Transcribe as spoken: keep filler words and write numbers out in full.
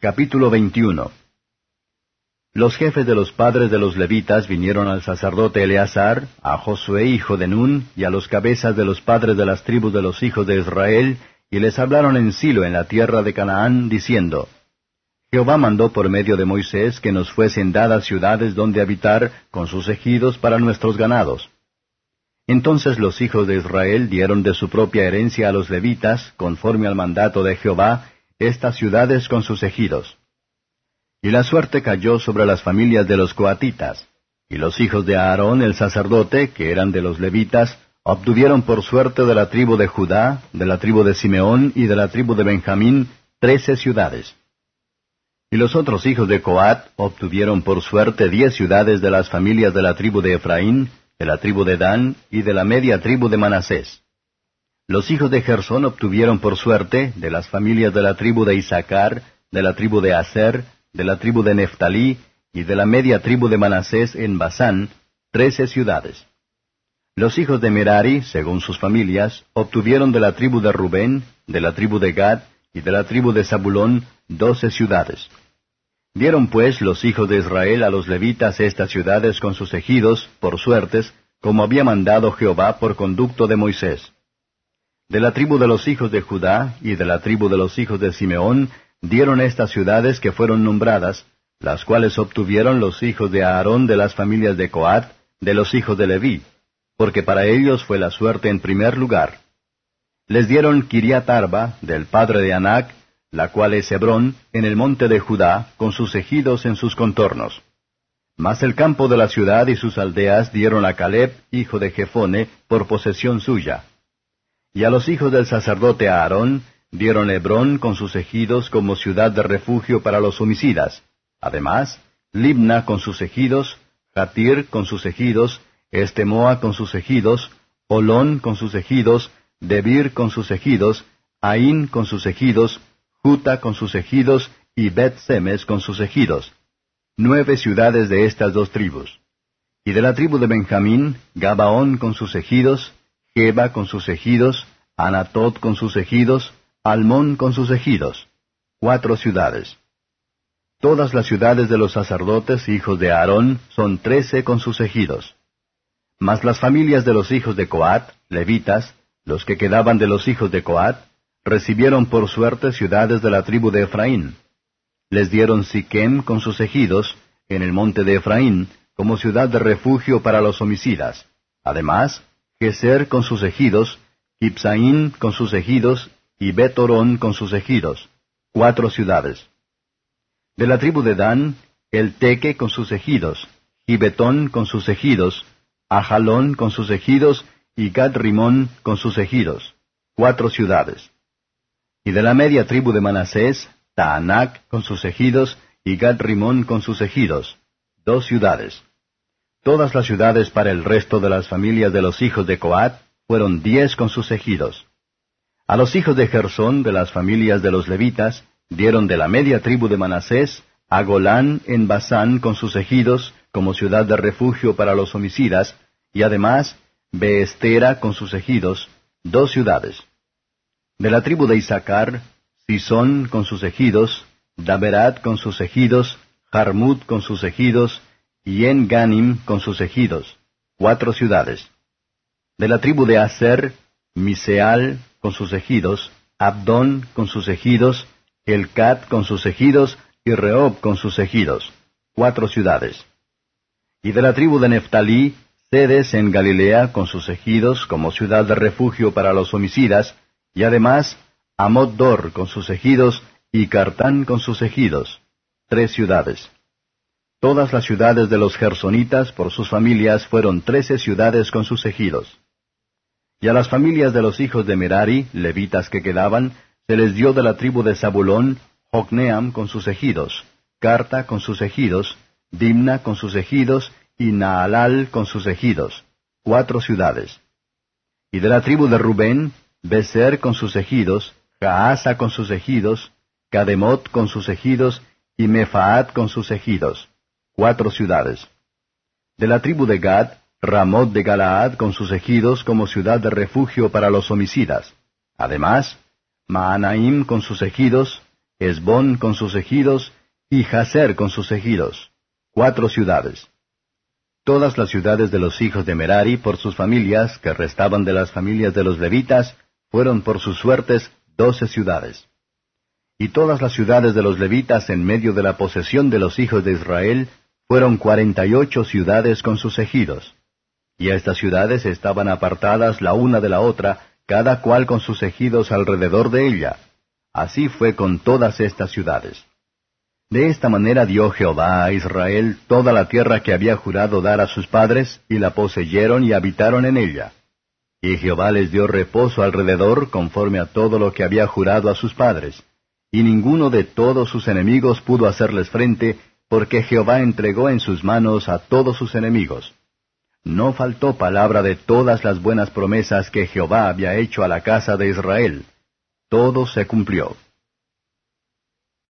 Capítulo veintiuno. Los jefes de los padres de los levitas vinieron al sacerdote Eleazar, a Josué hijo de Nun, y a los cabezas de los padres de las tribus de los hijos de Israel, y les hablaron en Silo en la tierra de Canaán, diciendo, Jehová mandó por medio de Moisés que nos fuesen dadas ciudades donde habitar, con sus ejidos para nuestros ganados. Entonces los hijos de Israel dieron de su propia herencia a los levitas, conforme al mandato de Jehová, estas ciudades con sus ejidos. Y la suerte cayó sobre las familias de los coatitas, y los hijos de Aarón el sacerdote, que eran de los levitas, obtuvieron por suerte de la tribu de Judá, de la tribu de Simeón y de la tribu de Benjamín, trece ciudades. Y los otros hijos de Coat obtuvieron por suerte diez ciudades de las familias de la tribu de Efraín, de la tribu de Dan y de la media tribu de Manasés. Los hijos de Gersón obtuvieron por suerte, de las familias de la tribu de Isaacar, de la tribu de Aser, de la tribu de Neftalí y de la media tribu de Manasés en Basán, trece ciudades. Los hijos de Merari, según sus familias, obtuvieron de la tribu de Rubén, de la tribu de Gad y de la tribu de Zabulón, doce ciudades. Dieron pues los hijos de Israel a los levitas estas ciudades con sus ejidos, por suertes, como había mandado Jehová por conducto de Moisés. De la tribu de los hijos de Judá y de la tribu de los hijos de Simeón dieron estas ciudades que fueron nombradas, las cuales obtuvieron los hijos de Aarón de las familias de Coat, de los hijos de Leví, porque para ellos fue la suerte en primer lugar. Les dieron Kiriat Arba, del padre de Anac, la cual es Hebrón, en el monte de Judá, con sus ejidos en sus contornos. Mas el campo de la ciudad y sus aldeas dieron a Caleb, hijo de Jefone, por posesión suya. Y a los hijos del sacerdote Aarón dieron Hebrón con sus ejidos como ciudad de refugio para los homicidas. Además, Libna con sus ejidos, Jatir con sus ejidos, Estemoa con sus ejidos, Olón con sus ejidos, Debir con sus ejidos, Aín con sus ejidos, Juta con sus ejidos y Bet-Semes con sus ejidos. Nueve ciudades de estas dos tribus. Y de la tribu de Benjamín, Gabaón con sus ejidos, Geba con sus ejidos, Anatot con sus ejidos, Almón con sus ejidos. Cuatro ciudades. Todas las ciudades de los sacerdotes, hijos de Aarón, son trece con sus ejidos. Mas las familias de los hijos de Coat, levitas, los que quedaban de los hijos de Coat, recibieron por suerte ciudades de la tribu de Efraín. Les dieron Siquem con sus ejidos, en el monte de Efraín, como ciudad de refugio para los homicidas. Además, Geser con sus ejidos, Kipsaín con sus ejidos, y Bet-Orón con sus ejidos. Cuatro ciudades. De la tribu de Dan, El Teque con sus ejidos, Gibetón con sus ejidos, Ajalón con sus ejidos, y Gad-Rimón con sus ejidos. Cuatro ciudades. Y de la media tribu de Manasés, Taanac con sus ejidos, y Gad-Rimón con sus ejidos. Dos ciudades. Todas las ciudades para el resto de las familias de los hijos de Coat fueron diez con sus ejidos. A los hijos de Gersón, de las familias de los levitas, dieron de la media tribu de Manasés, a Golán en Basán con sus ejidos, como ciudad de refugio para los homicidas, y además, Beestera con sus ejidos, dos ciudades. De la tribu de Isaacar, Sisón con sus ejidos, Daberat con sus ejidos, Jarmut con sus ejidos, y En-Ganim con sus ejidos, cuatro ciudades. De la tribu de Aser, Miseal con sus ejidos, Abdón con sus ejidos, Elcat con sus ejidos, y Rehob con sus ejidos, cuatro ciudades. Y de la tribu de Neftalí, Cedes en Galilea con sus ejidos como ciudad de refugio para los homicidas, y además Amot-Dor con sus ejidos, y Cartán con sus ejidos, tres ciudades. Todas las ciudades de los gersonitas por sus familias fueron trece ciudades con sus ejidos. Y a las familias de los hijos de Merari, levitas que quedaban, se les dio de la tribu de Zabulón, Jocneam con sus ejidos, Carta con sus ejidos, Dimna con sus ejidos, y Naalal con sus ejidos, cuatro ciudades. Y de la tribu de Rubén, Beser con sus ejidos, Jaasa con sus ejidos, Cademot con sus ejidos, y Mefaat con sus ejidos, cuatro ciudades. De la tribu de Gad, Ramot de Galaad con sus ejidos como ciudad de refugio para los homicidas. Además, Maanaim con sus ejidos, Hesbón con sus ejidos, y Jazer con sus ejidos, cuatro ciudades. Todas las ciudades de los hijos de Merari por sus familias, que restaban de las familias de los levitas, fueron por sus suertes doce ciudades. Y todas las ciudades de los levitas en medio de la posesión de los hijos de Israel fueron cuarenta y ocho ciudades con sus ejidos. Y estas ciudades estaban apartadas la una de la otra, cada cual con sus ejidos alrededor de ella. Así fue con todas estas ciudades. De esta manera dio Jehová a Israel toda la tierra que había jurado dar a sus padres, y la poseyeron y habitaron en ella. Y Jehová les dio reposo alrededor, conforme a todo lo que había jurado a sus padres. Y ninguno de todos sus enemigos pudo hacerles frente, porque Jehová entregó en sus manos a todos sus enemigos. No faltó palabra de todas las buenas promesas que Jehová había hecho a la casa de Israel. Todo se cumplió.